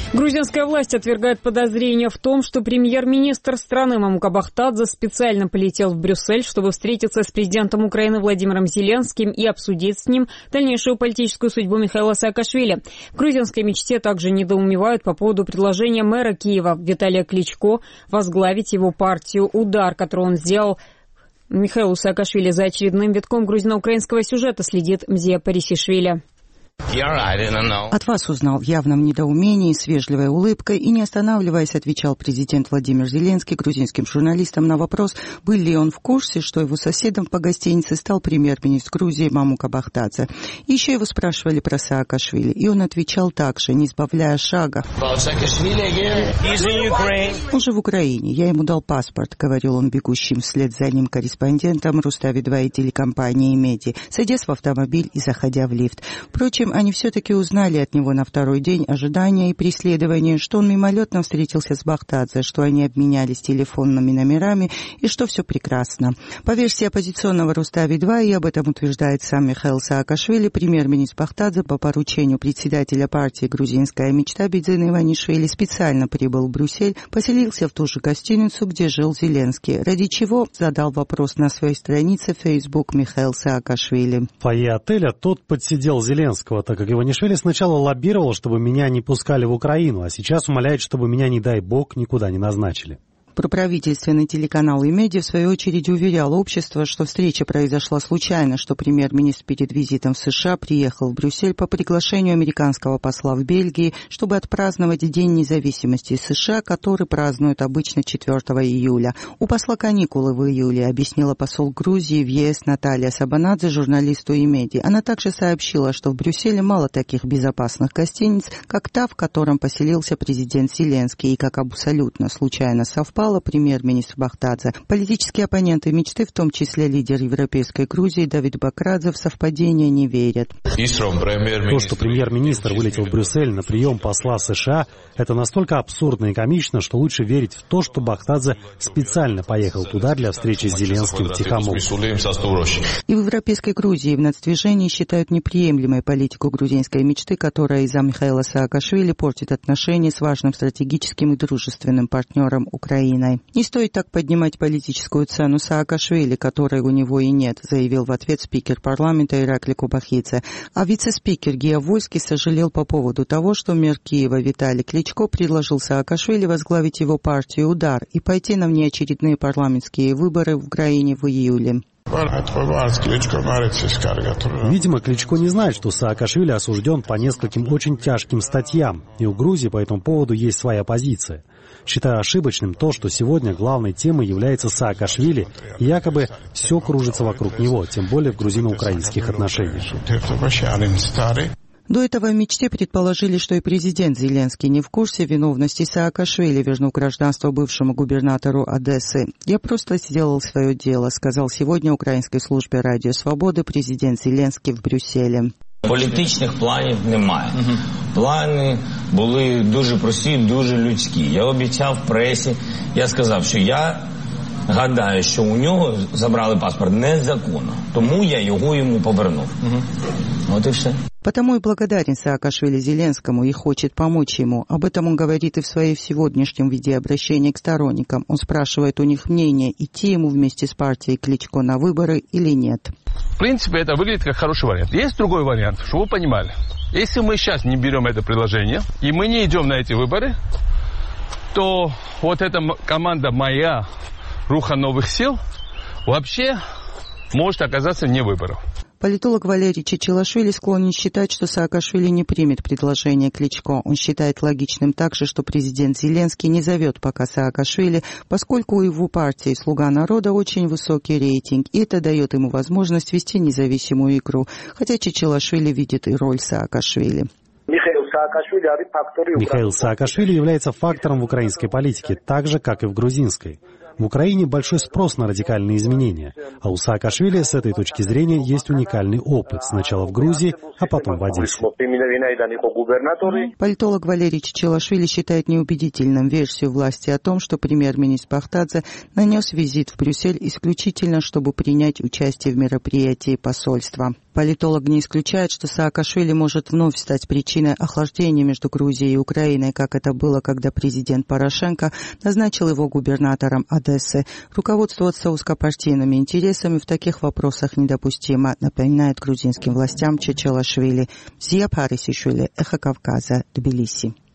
Грузинская власть отвергает подозрения в том, что премьер-министр страны Мамука Бахтадзе специально полетел в Брюссель, чтобы встретиться с президентом Украины Владимиром Зеленским и обсудить с ним дальнейшую политическую судьбу Михаила Саакашвили. В грузинской мечте также недоумевают по поводу предложения мэра Киева Виталия Кличко возглавить его партию «Удар», которую он сделал Михаилу Саакашвили. За очередным витком грузино-украинского сюжета следит Мзия Парисишвили. От вас узнал в явном недоумении, с вежливой улыбкой и не останавливаясь, отвечал президент Владимир Зеленский грузинским журналистам на вопрос, был ли он в курсе, что его соседом по гостинице стал премьер-министр Грузии Мамука Бахтадзе. И еще его спрашивали про Саакашвили, и он отвечал так же, не сбавляя шага. Он же в Украине, я ему дал паспорт, говорил он бегущим вслед за ним корреспондентам Рустави-2 и телекомпании «Меди», садясь в автомобиль и заходя в лифт. Впрочем, они все-таки узнали от него на второй день ожидания и преследования, что он мимолетно встретился с Бахтадзе, что они обменялись телефонными номерами и что все прекрасно. По версии оппозиционного Рустави-2, и об этом утверждает сам Михаил Саакашвили, премьер-министр Бахтадзе по поручению председателя партии «Грузинская мечта» Бидзина Иванишвили специально прибыл в Брюссель, поселился в ту же гостиницу, где жил Зеленский, ради чего задал вопрос на своей странице в Facebook Михаил Саакашвили. В фойе отеля тот подсидел Зеленского, так как Иванишвили сначала лоббировал, чтобы меня не пускали в Украину, а сейчас умоляет, чтобы меня, не дай бог, никуда не назначили. Проправительственный телеканал и «Медиа» в свою очередь уверял общество, что встреча произошла случайно, что премьер-министр перед визитом в США приехал в Брюссель по приглашению американского посла в Бельгии, чтобы отпраздновать День независимости США, который празднуют обычно 4 июля. У посла каникулы в июле, объяснила посол Грузии в ЕС Наталья Сабанадзе журналисту и «Медиа». Она также сообщила, что в Брюсселе мало таких безопасных гостиниц, как та, в котором поселился президент Зеленский, и как абсолютно случайно совпало премьер-министр Бахтадзе. Политические оппоненты мечты, в том числе лидер Европейской Грузии Давид Бакрадзе, в совпадения не верят. То, что премьер-министр вылетел в Брюссель на прием посла США, это настолько абсурдно и комично, что лучше верить в то, что Бахтадзе специально поехал туда для встречи с Зеленским в тихомолку. И в Европейской Грузии в нацдвижении считают неприемлемой политику грузинской мечты, которая из-за Михаила Саакашвили портит отношения с важным стратегическим и дружественным партнером Украины. Не стоит так поднимать политическую цену Саакашвили, которой у него и нет, заявил в ответ спикер парламента Иракли Кубахидзе. А вице-спикер Гия Вольский сожалел по поводу того, что мэр Киева Виталий Кличко предложил Саакашвили возглавить его партию «Удар» и пойти на внеочередные парламентские выборы в Украине в июле. Видимо, Кличко не знает, что Саакашвили осужден по нескольким очень тяжким статьям, и у Грузии по этому поводу есть своя позиция. Считаю ошибочным то, что сегодня главной темой является Саакашвили, и якобы все кружится вокруг него, тем более в грузино-украинских отношениях. До этого в мечте предположили, что и президент Зеленский не в курсе виновности Саакашвили, вернув гражданство бывшему губернатору Одессы. «Я просто сделал свое дело», сказал сегодня Украинской службе Радио Свободы президент Зеленский в Брюсселе. Політичних планів немає. Плани були дуже прості, дуже людські. Я обіцяв пресі, я сказав, що я гадаю, що у нього забрали паспорт незаконно, тому я його йому повернув. Вот и все. Потому и благодарен Саакашвили Зеленскому и хочет помочь ему. Об этом он говорит и в своей сегодняшнем видеообращении к сторонникам. Он спрашивает у них мнение, идти ему вместе с партией Кличко на выборы или нет. В принципе, это выглядит как хороший вариант. Есть другой вариант, чтобы вы понимали. Если мы сейчас не берем это предложение, и мы не идем на эти выборы, то вот эта команда «Моя Руха новых сил» вообще может оказаться вне выборов. Политолог Валерий Чичилашвили склонен считать, что Саакашвили не примет предложение Кличко. Он считает логичным также, что президент Зеленский не зовет пока Саакашвили, поскольку у его партии «Слуга народа» очень высокий рейтинг, и это дает ему возможность вести независимую игру, хотя Чичилашвили видит и роль Саакашвили. Михаил Саакашвили является фактором в украинской политике, так же, как и в грузинской. В Украине большой спрос на радикальные изменения, а у Саакашвили с этой точки зрения есть уникальный опыт, сначала в Грузии, а потом в Одессе. Политолог Валерий Чичилашвили считает неубедительным версию власти о том, что премьер-министр Бахтадзе нанес визит в Брюссель исключительно, чтобы принять участие в мероприятии посольства. Политолог не исключает, что Саакашвили может вновь стать причиной охлаждения между Грузией и Украиной, как это было, когда президент Порошенко назначил его губернатором Одессы. Руководствоваться узкопартийными интересами в таких вопросах недопустимо, напоминает грузинским властям Чечелашвили. Зия Парисишвили, Эхо Кавказа, Тбилиси.